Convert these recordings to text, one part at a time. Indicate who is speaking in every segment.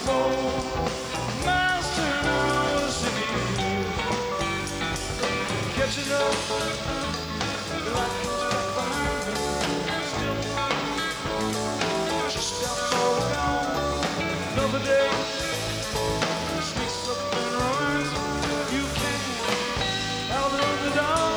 Speaker 1: more miles to lose in you. Catching up, the light comes back behind me. Still, just got so gone. Another day sneaks up and runs. You can't outrun the dawn.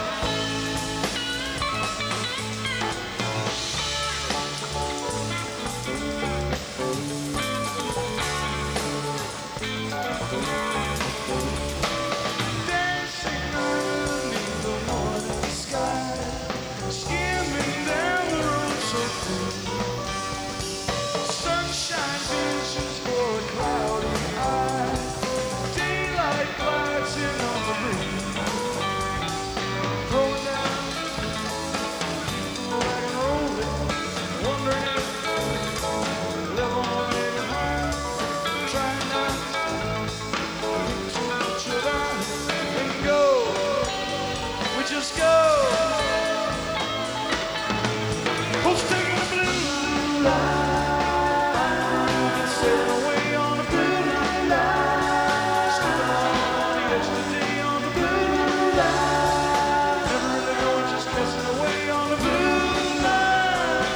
Speaker 1: Dancing underneath the morning sky, skimming down the road so cool. Sunshine visions for a cloudy eye. Daylight glides in on the breeze. Rolling down, rock and rolling, wondering if level on your heart. Trying not to put you down and go. We just go. Who's taking the blue line? Sailing away on the blue line. Slipping on the edge of the day on the blue line. Never really going, just passing away on the blue line.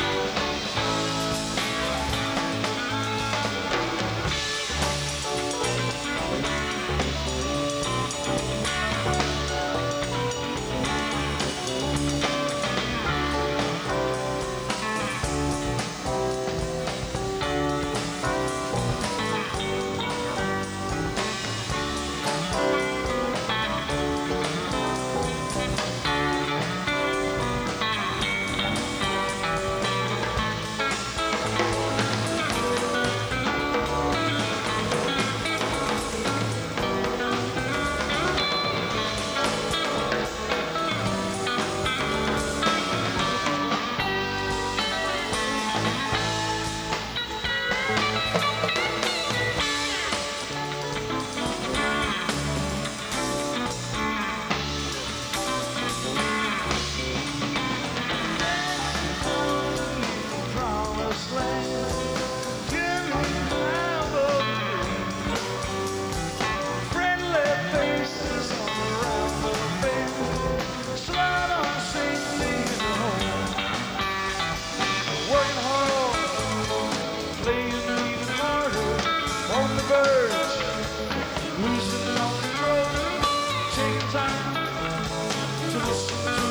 Speaker 1: Promised land, carrying out the friendly faces on around the bend. Slide on safely home. Working hard, playing even harder. On the verge, loosening on the road. Taking time to listen to